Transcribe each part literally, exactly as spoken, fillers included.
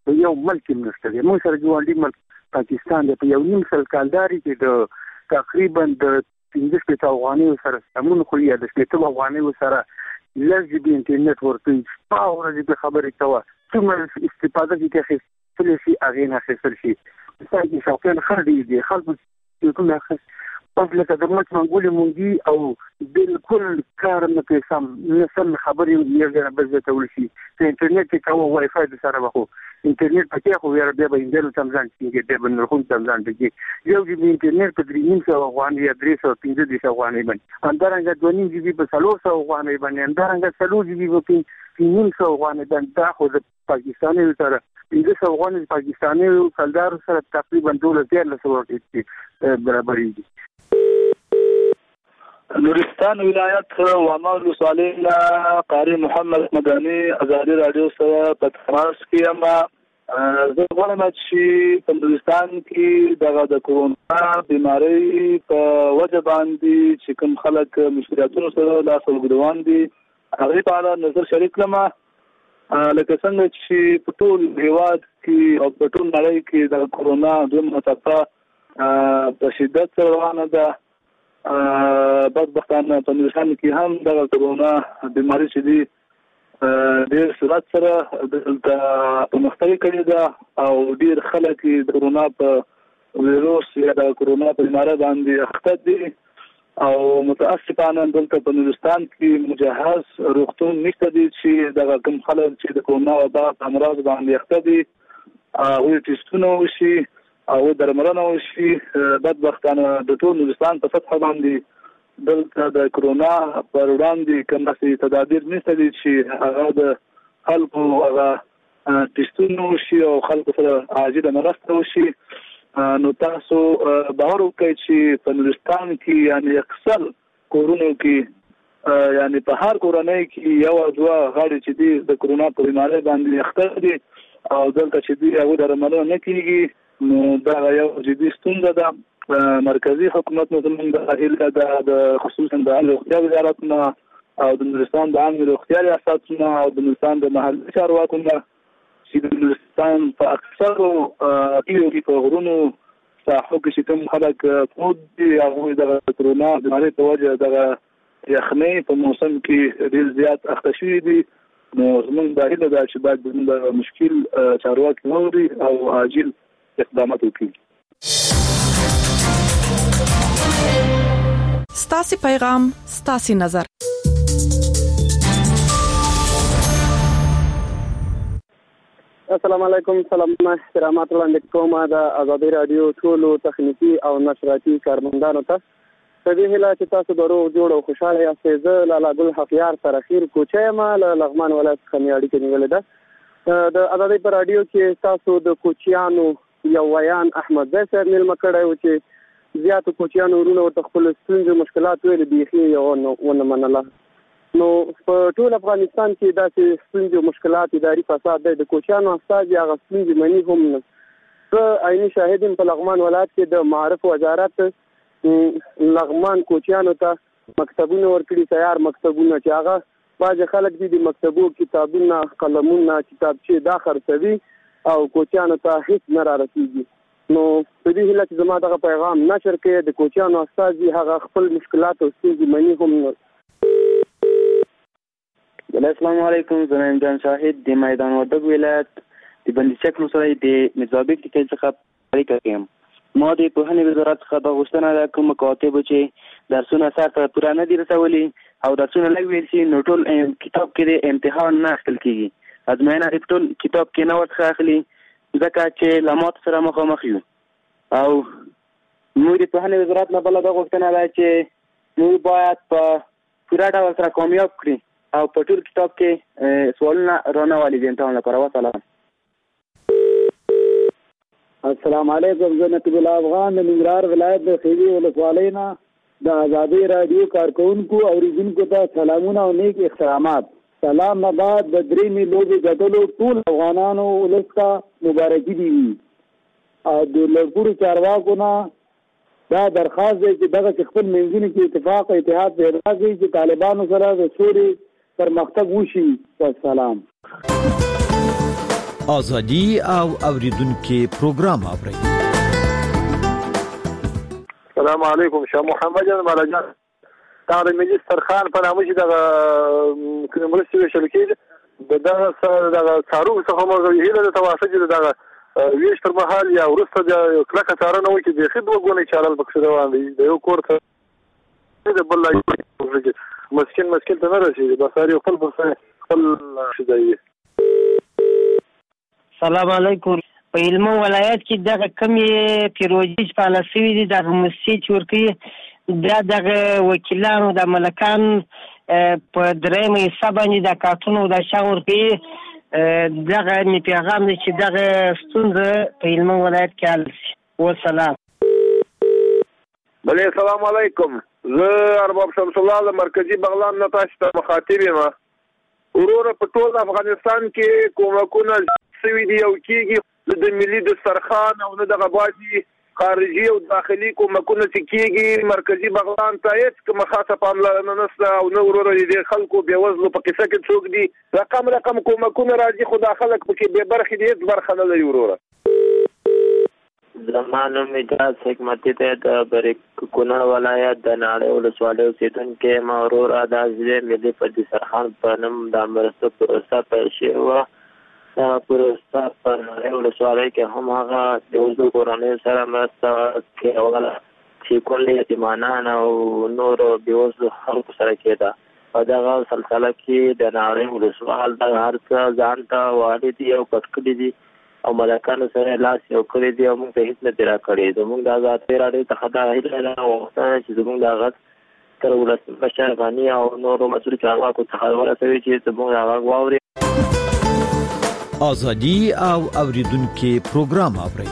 یو ملک نشته دی. موږ سره ګاونډي ملک پاکستان دی. په یو نیم سل کالداري کې د تقریبا د پنځه شپېته افغانیو سره سمون خو یا د شپېته افغانیو سره لږ جی بي انټرنیټ ورکوي. شپه او ورځ په خبرې کوه څومره استفاده کې اخیستلی شي هغې نه اخیستل شي. ستا کې شوقیان ښه ډېر دي. خلکو تلیفون اخیست اوس لکه د مچ منګولې مونږي او بالکل کار نه کوي سم نه سم خبرې یو ځای نه بل ځای ته وړي شي. که انټرنیټ کې کوه وای فای د سره به خو انټرنیټ پکې خو بیا به انجنو ته هم ځان کېږي بیا به نرخون ته هم ځان کېږي. یو جي بي انټرنیټ په درې نیم سوه افغانۍ یا درې سوه پنځه دېرش افغانۍ باندې، همدارنګه دوه نیم جي بي په څلور سوه افغانۍ باندې، همدارنګه څلور جي بي په نیم سوه افغانۍ باندې. دا خو د پاکستانیو سره پنځه سوه افغانۍ د پاکستانیو کلدارو سره تقریبا دولس دیارلس سوه برابرېږي. نورستان ولایت واما ولسوالۍ قاری محمد مدني ازادي رادیو سره په تماس کې یم. زه غواړم چې په نورستان کې دغه د کورونا بیمارۍ په وجه باندې چې کوم خلک مشکلاتونو سره لاس اوږدوان دي هغې په اړه نظر شریک کړم. لکه څنګه چې په ټول هېواد کې او په ټول نړۍ کې د کورونا دویمه څپه په شدت سره روانه ده. بدبختانه په نورستان کې هم دغه کورونا بیماري چې دي ډېر سرعت سره دلته پرمختګ کړې ده او ډېر خلک د کورونا په ویروس یا د کورونا په بیمارۍ باندې اخته دي او متاسفانه دلته په نورستان کې مجهز روغتون نشته دي چې دغه کوم خلک چې د کورونا وبا په امراض باندې اخته دي هغوی ټسټونه وشي او درملنه وشي. بدبختانه د ټول نورستان په سطحه باندې دلته د کورونا پر وړاندې کوم داسې تدابیر نشته دي چې هغه د خلکو هغه ټسټونه وشي او خلکو سره عاجله مرسته وشي. نو تاسو باور وکړئ چې په نورستان کې یعنې اکثر کورونو کې یعنې په هر کورنۍ کې یو او دوه غړي چې دي د کورونا په بیمارۍ باندې اخته دي او دلته چې دي هغوی درملنه نه کېږي. نو دا یو جدي ستونزه ده. مرکزي حکومت نو زموږ د هیله ده د خصوصا د عامه روغتیا وزارت نه او د نورستان د عامه روغتیا ریاست نه او د نورستان د محلي چارواکو نه چې د نورستان په اکثرو کلیو کې په غرونو ساحو کې چې کوم خلک پروت دي هغوی د کورونا بیمارۍ په وجه دغه یخنۍ په موسم کې ډېر زیات اخته شوي دي. نو زموږ دا هیله ده چې باید زموږ د مشکل چارواکي واوري او عاجل اقدامات وکړي. ستاسي پیغام ستاسي نظر. السلام علیکم. سلامونه احترامات وړاندې کوم د ازادي رادیو ټولو تخنیکی او نشراتي کارمندانو ته. په دې هیله چې تاسو د روغ جوړ او خوشاله یاست. زه لالا ګل حقیار سره خیر کوچه یم له لغمان ولایت څخه مې اړیکه نیولې ده. د ازادي په رادیو کې تاسو د کوچیانو یو ویان احمد زی صاحب مېلمه کړی و چې زیاتو کوچیانو وروڼو ورته خپل ستونزې مشکلات ویلې بیخي یې ونه منله. نو په ټول افغانستان کې داسې ستونزې مشکلات اداري فساد دی. د کوچیانو استازي هغه ستونزې مني هم نه. زه عیني شاهد یم په لغمان ولایت کې د معارف وزارت لغمان کوچیانو ته مکتبونه ورکړي، تیار مکتبونه چې هغه بعضې خلک دي د مکتبو کتابونه قلمونه کتابچې دا خرڅوي او کوچیانو ته هیڅ نه را رسیږي. نو په دې هیله چې زما دغه پیغام نشر کړي د کوچیانو استازي هغه خپل مشکلات او ستونزې مني هم نه. السلام علیکم. زه یم جان شاهد د میدان وردګ ولایت د بندیچک ولسوالۍ د میرزابیک د کلي څخه اړیکه کوم. ما د پوهنې وزارت څخه دا غوښتنه ده کوم مکاتبو چې درسونه سر ته پوره نه دي رسولي او درسونه لږ ویل شي نو ټول کتاب کې د امتحان نه اخیستل کېږي. ازموینه د ټول کتاب کې نه ورڅخه اخلي ځکه چې له ماتو سره مخامخ یو. او موږ د پوهنې وزارت نه بله دا غوښتنه ده چې موږ باید په پوره ډول سره کامیاب کړي او په ټول کتاب کې سوالونه رانه والي د امتحان لپاره. وسلام. السلام علیکم. زه نقیب الله افغان د ننګرهار ولایت د خیری ولسوالۍ نه د ازادي رادیو کارکونکو او اوریدونکو ته سلامونه او نیک احترامات. سلام نه بعد د درېیمې لوبې ګټلو ټول افغانانو ولس ته مبارکي دي او د لږپوړو چارواکو نه دا درخواست دی چې دغه خپل منځونو کې اتفاق او اتحاد پیدا کړي چې طالبانو سره د سولې پرمختګ وشي. والسلام. ازادي او اوریدونکو پروګرام اورئ. السلام علیکم. شاه محمد مالجان دا د ملي سترخان په نامه چې د مرستې ویشل کېږي د دغه د څارویو څخه موږ هیله ده تواصل چې دغه ویش پر مهال یا وروسته د کلکه څارنه وکړي چې بیخي دوه ګونې چارل پکښې روان دي. د یو کور ته د بل مسکین مسکین ته نه رسېږي، بس هر یو خپل خپل شي. سلام علیکم. په علمو ولایت کې دغه کمې پیروژې چې فعاله شوي دي دغه موسسې چې ورکوي دا دغه وکیلانو د ملکان په درېیمه حصه باندې د کارتونو د شان ورکوي. دغه مې پیغام دی چې دغه ستونزه په علمو ولایت کې حل شي. والسلام. بله السلام علیکم. زه ارباب شمس الله له مرکزي بغلان نه تاسو ته مخاطب یم. وروره په ټول افغانستان کې کومکونه سوي دي او کېږي د ملي دسترخوان او نه دغه بعضې خارجي او داخلي کومکونه چې کېږي مرکزي بغلان ته هېڅ کومه خاصه پاملرنه نشته او نه وروره د خلکو بېوزلو په قصه کې څوک دي. رقم رقم کومکونه راځي خو دا خلک پکې بې برخې دي، هېڅ برخه نه لري. وروره زما نوم اجاز حکمتي دی، د کونړ ولایت د ناړۍ ولسوالۍ اوسېدونکی یم. وروره دا ځل ملي په دسترخوان په نوم دا مرسته پروسه پیل شوې وه. دا پروسه په ناړۍ ولسوالۍ کې هم هغه د وزدو کورنیو سره مرسته کوله چې کل یتیمانان او نورو بېوزلو خلکو سره کېده. په دغه سلسله کې د ناړۍ ولسوال دغه هر څه ځان ته والي دي او پټ کړي دي او ملکانو سره لاس یو کړی دی او موږ ته هېڅ نه دي راکړی. زموږ د ازادۍ راډیو څخه دا هیله ده او غوښتنه چې زموږ د غږ تر ولسمشر غني او نورو مسؤل چارواکو څخه ورسوي چې زموږ د غږ واوري. ازادي او اوریدونکو پروګرام اورئ.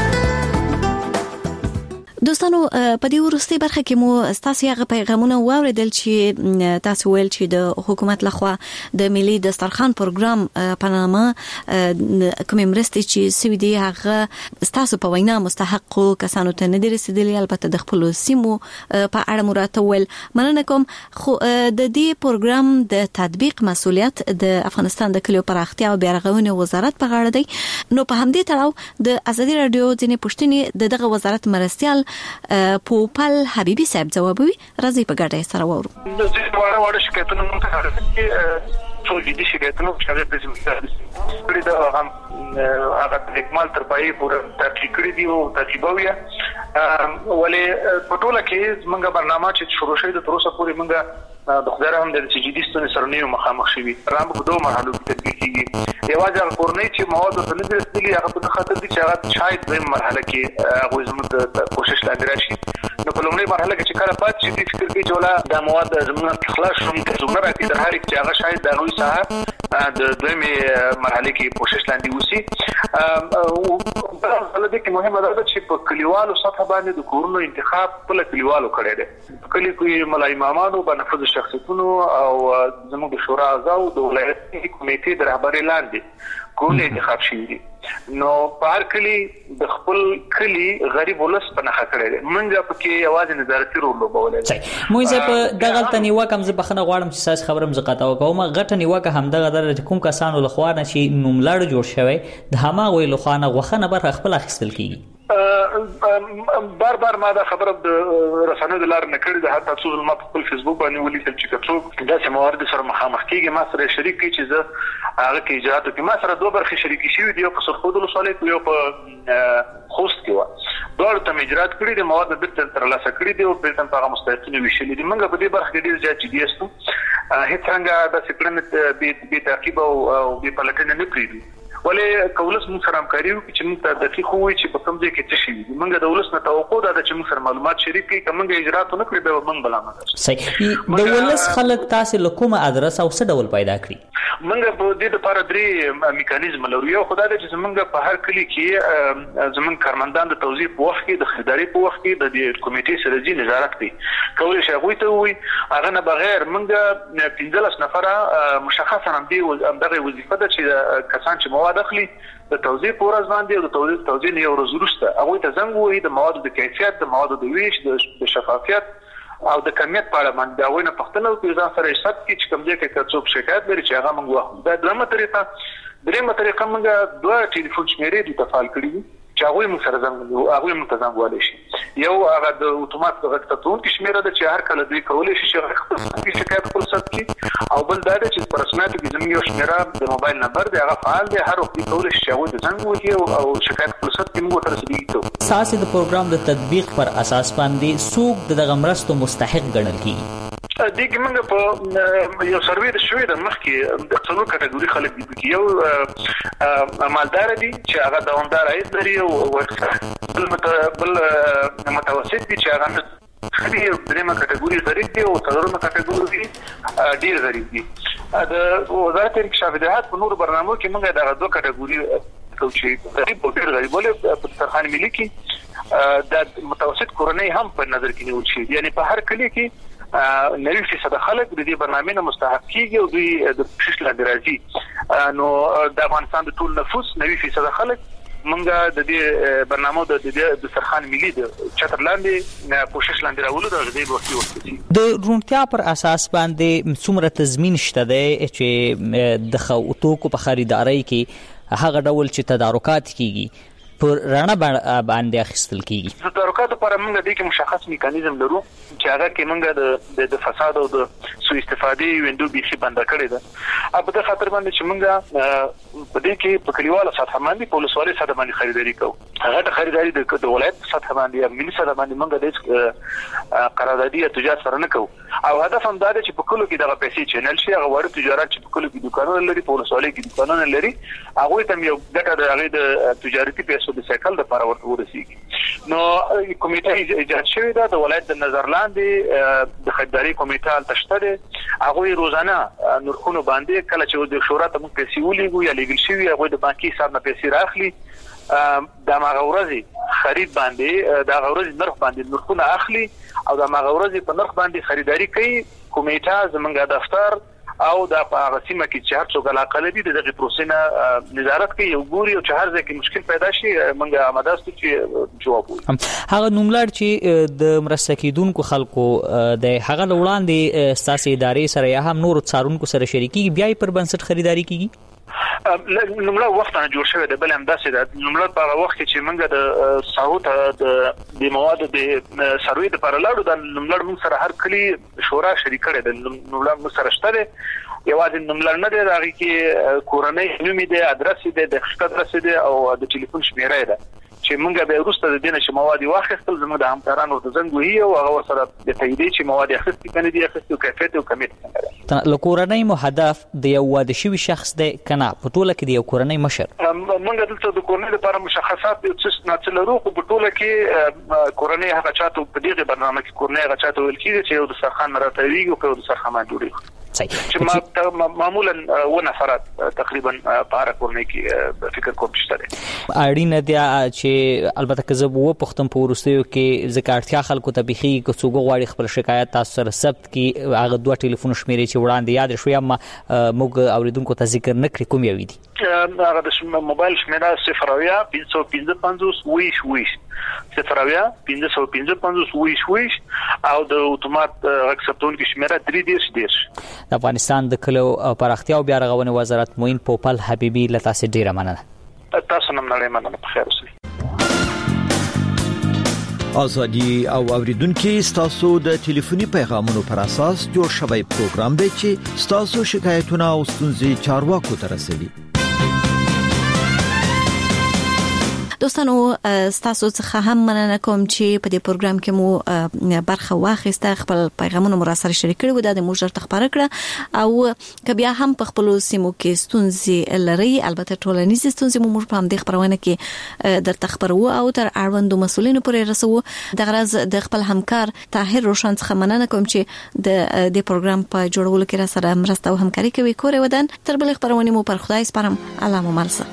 دوستانو په دې وروستي برخه کې مو تاسو هغه پیغامونه واوریدل چې تاسو ویل چې د حکومت لخوا د ملي دسترخوان پروګرام په نامه کوم مرستې چې سوي دي هغه تاسو په وینا مستحق کسانو ته نه دي رسیدلي. البته د خپل سیمو په اړه مراته ول مننه کوم. خو د دې پروګرام د تطبیق مسؤلیت د افغانستان د کلیو پراختیا او بیارغونې وزارت په غاړه دی. نو په همدې تړاو د ازادي رادیو ځینې پوښتنې دغه وزارت مرستيال پوپل حبیبي صاحب ځوابوي. راځي په ګډه سره وورو. د دې وړه وړه شکایتونه موږ ته څو جدي شکایتونه چې هغه په سیمه د هم هغه د اکمال تر پای پورې تحقیق کړی دی او تجربه ولې په ټوله کې موږ برنامه چې شروع شوه د تر اوسه پورې موږ د خدای رحم د جدي ستونزې سره نه مخامخ شوي. رام په دوه مرحلو کې تطبیق کیږي. یوازې هغه کورنۍ چې مواد ته نه رسېدلي هغه په خاطر دي چې هغه شاید دویم مرحله کې هغه زموږ د کوشش لاندې راشي. نو په لومړۍ مرحله کې چې کله پات شي فکر کوي چې ولا د مواد زموږ خلاص شوم د زموږ راځي د هر چې هغه شاید د نوې ساحه د دویمې مرحله کې کوشش لاندې وسی. او په دې کې مهمه ده چې په کلیوالو سطح باندې د کورونو انتخاب په کلیوالو کړی دی. کلی کوي ملای امامانو بنفذ شخصیتونو او زموږ د شورا اعضاء د ولایت کمیټې د رهبرۍ لاندې کول انتخاب شوي دي. نو په هر کلی د خپل کلی غریب ولس په نخښه کړی دی. موږ پکې یوازې نظارتي رول لوبولی دی. موږ په دغه نیوکه هم زه بخښنه غواړم چې ستاسو خبره م زه قطع وکړم. غټه نیوکه همدغه ده چې کوم کسانو لخوا نه چې نوملړ جوړ شوی د هماغوی لخوا نه غوښه نه برخه خپل اخیستل کېږي. بار بار ما دا خبره د رسنیو د لارې نه کړې ده. حتی څو ځله ما په خپل فیسبوک باندې ولیکل چې که څوک داسې موارد سره مخامخ کېږي ما سره شریک کړي چې زه هغه کې اجراءاتو کې ما سره دوه برخې شریکې شوي دي. یو په سرخود ولسوالۍ کې یو په خوست کې وه. دواړو ته مې اجراءات کړي دي. مواد بېرته ترلاسه کړي دي او بېرته په هغه مستحقینو ویشلي دي. موږ په دې برخه کې ډېر زیات جدي یاستو. هېڅ رنګه داسې کړنې بې تعقیبه او بې پلټنې نه پرېږدو. ولې کولس موږ سره همکاري وکړي چې موږ ته دقیق ووایي چې په کوم ځای کې څه شوي دي. موږ د ولس نه توقع ده چې موږ سره معلومات شریک کړي. که موږ اجراءات ونه کړي بیا به موږ بلامت شو. صحیح. د ولس خلک تاسې له کومه ادرس او څه ډول پیدا کړي؟ موږ په دې لپاره درې میکانیزم لرو. یو خو دا دی چې زموږ په هر کلي کې زموږ کارمندان د توزیع په وخت کې د خریدارۍ په وخت کې د دې کمیټې سره ځي نظارت کوي. کولی شي هغوی ته ووایي هغه نه بغیر موږ پنځلس نفره مشخصا همدې همدغه وظیفه ده چې کسان چې مواد اخلي د توزیع په ورځ باندې او د توزیع نه یو ورځ وروسته هغوی ته زنګ ووهي د موادو د کیفیت، د موادو د ویش، د شفافیت او د کمیت په اړه باندې دا وینه پښتنه او ځان سره حساب کې چې کوم ځای کې څوک شکایت لري چې هغه موږ واخلو. دا درېمه طریقه درېمه طریقه موږ دوه ټلیفون شمیرې د تفعال کړي چې هغه موږ سره زنګ هغه موږ ته زنګ والي شي. یو هغه د اتومات غږ ټلیفون کې شمیره ده چې هر کله دوی کولای شي چې خپل شکایت خپل ثبت کړي، او بل دا چې په رسمیاتو کې زموږ یو شمیره د موبایل نمبر دی هغه فعال دی، هر وخت کولای شي هغه د زنګ وکړي او شکایت خپل ثبت کړي موږ ته رسیدي. ساسي د پروګرام د تطبیق پر اساس باندې څوک د دغه مرستو مستحق ګڼل کیږي؟ دغه موږ په یو سروې د شوې د مخکې د څلور کټګوري خلک دي. یو مالدار دي چې هغه دوامدار عاید لري، او بل متوسط دي چې هغه خدي درېمه کټګوري غریب دي، او څلورمه کټګوري ډیر غریب دي. د وزارت انکشاف دهات په نور برنامو کې موږ دغه دوه کټګوري کوم چې غریب او ډیر غریب ولې په سرخان ملي کې د متوسط کورنۍ هم په نظر کې نیول شي. یعنی په هر کلی کې نوي فیصد خلک د دې برنامې نه مستحق کیږي او دوی د پښش لاندې راځي. نو د افغانستان د ټول نفوس نوي فیصد خلک منګه د دې برنامه د د سرخان ملي د چتر لاندې کوشش لاندې راولو د غږی وختي وختي د رونتیا پر اساس باندې څومره تضمین شته دی چې د توکو په خریدارۍ کې هغه ډول چې تدارکات کیږي پر رڼا باندې اخیستل کیږي؟ د تدارکات لپاره موږ د دې مشخص میکانیزم لرو چې هغه کې موږ د د فساد او د سوء استفادې وینډو بيخي بند کړی ده. په دې خاطر باندې چې موږ په دې کې په کلیواله سطح باندې په ولسوالۍ سطح باندې خریداري کوو. هغه د خریداري د ولایت سطح باندې یا ملي سطح باندې موږ د قراردادي تجارت سره نه کوو، او هدف هم دا دی چې په کلو کې دغه پیسې چینل شي. هغه وړ تجارت چې په کلو کې دکانونه لري، په ولسوالۍ کې دکانونه لري، هغه ته یو ګټه د هغه د تجارتي پیسو د سایکل د لپاره ورته ورسیږي. نو کمیټه ایجاد شوې ده د ولایت د نظرلاند د خریداري کمیټه تشته، هغه روزانه نرخونو باندې کله چې د شورا ته موږ پیسې ولېږو یا لګل شوی هغه د بانکي حساب نه پیسې راخلي، د ماغورزي خرید باندې د غورزي نرخ باندې نرخونه اخلي او د ماغورزي په نرخ باندې خریداري کوي. کمیټه زمونږ دفتر او د هغه سیمه کې چې هر څوک علاقه لري دغه پروسې نه نظارت کوي او ګوري، او چې هر ځای کې مشکل پیدا شي موږ آماده ستو چې جواب وایو. هغه نوملړ چې د مرسته کیدونکو خلکو د هغه وړاندې ساسي ادارې سره یا هم نور څارونکو سره شریکي بیا پر بنسټ خریداري کیږي؟ نوملړ وخت نه جوړ شوی دی، بل هم داسې ده. نوملړ په هغه وخت چې موږ د ساحو د موادو د سروې لپاره لاړو، د نوملړ موږ سره هر کلی شورا شریک کړي ده. نوملړ موږ سره شته دی، یوازې نوملړ نه دی، هغه کې کورنۍ نوم دی، ادرس دی، د خښت ادرس دی او د ټلیفون شمیره ده چې موږ به وروسته د دینه چې مواد واخیستل زموږ د همکارانو د زنګ وهي او هغه سره د تایید چې مواد اخیستل کنه دي اخیستل کیفیت او کمیت څنګه ده. لکورنۍ مو هدف د یو واده شوی شخص دی کنه په ټوله کې د یو کورنۍ مشر؟ موږ دلته د کورنۍ لپاره مشخصات د څه نه څلورو په ټوله کې کورنۍ هغه چاته په دغه برنامه کې کورنۍ هغه چاته ویل کیږي چې یو د سرخان راتويږي او د سرخان جوړي چې معمولا و نفرات تقریبا په هر کورنۍ کې فکر کوم شته. اړینه دی چې البته که زه وو پختم په ورستیو کې ذکرتیا خلکو ته بيخي که څوک غواړي خپل شکایت تاسو سره ثبت کی هغه دوه ټلیفون شمیرې چې وړاندې یاد شوی اما موږ اوریدونکو ته ذکر نکړي کوم یوي دي؟ هغه د موبایل شمیره صفر اویا پنځه پنځه پنځوس ویش ویش صفر اویا پنځه پنځه پنځوس ویش ویش او د اتومات غږ شمیره درې دیش دیش. د افغانستان د کلو پراختیا او بیا رغونې وزارت موین پوپل حبیبي له تاسو ډیره مننه. تاسو نن نړۍ مننه. په خیر اوسئ. ازادي او اوریدونکو ستاسو د ټلیفوني پیغامونو پر اساس جوړ شوی پروګرام دی چې ستاسو شکایتونه او ستونزې چارواکو ته رسوي. دوستانو ستاسو څخه هم مننه کوم چې په دې پروګرام کې مو برخه واخیسته، خپل پیغامونه مو سره شریک کړي و، دا د موږ درته خبره کړه. او کبیا هم په خپل سیمو کې ستونزې لري، البته ټولنیز ستونزې مو موږ په همدې خبرونه کې درته خبرو او تر اړوندو مسولینو پورې رسو. د غرض د خپل همکار طاهر روشن څخه مننه کوم چې د دې پروګرام په جوړولو کې را سره مرسته او همکاري کوي. کور ودان تر بل خبرونه مو پر خدای سپارم. الله مو ملسه.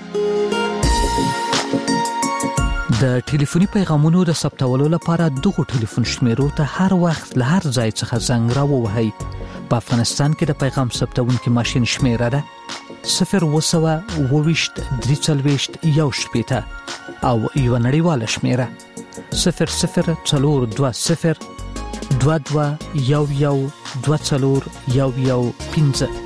د ټلیفوني پیغامونو د ثبتولو لپاره دغه ټلیفون شمیرو ته هر وخت له هر ځای څخه زنګ راووهئ. په افغانستان کې د پیغام ثبتونکو ماشين شمیره ده صفر وسوه وویشت درې څلوېښت یو شپېته او یو نړیواله شمیره صفر صفر څلور دوه صفر دوه دوه یو یو دوه څلور یو یو پنځه.